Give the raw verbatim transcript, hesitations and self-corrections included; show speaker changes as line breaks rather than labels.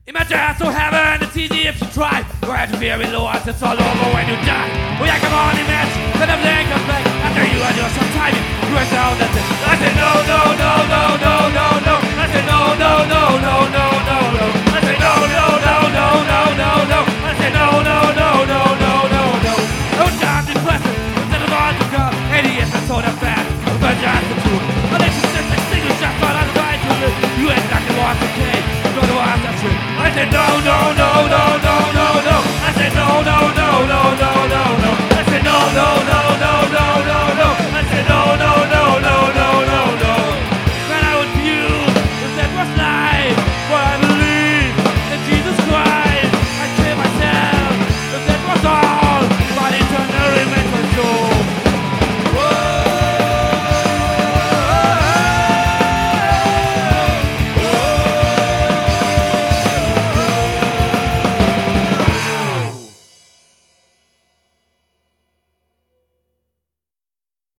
Imagine so heaven, it's easy if you try. Go ahead to very low as it's all over when you die. Oh yeah, come on, imagine, then I'm laying comes back. After you and your some timing, you are down, that's it. I say no, no, no, no, no, no, no. I say no, no, no, no, no, no, no. I say no, no, no, no, no, no, no. I say no, no, no, no, no, no, no. No time to question, instead of on to come. Idiots are so damn fast, but just the truth. I let you sit like single shot, but I'm trying to live. You ain't not gonna watch the cake, go to watch that shit. I said no, no, no.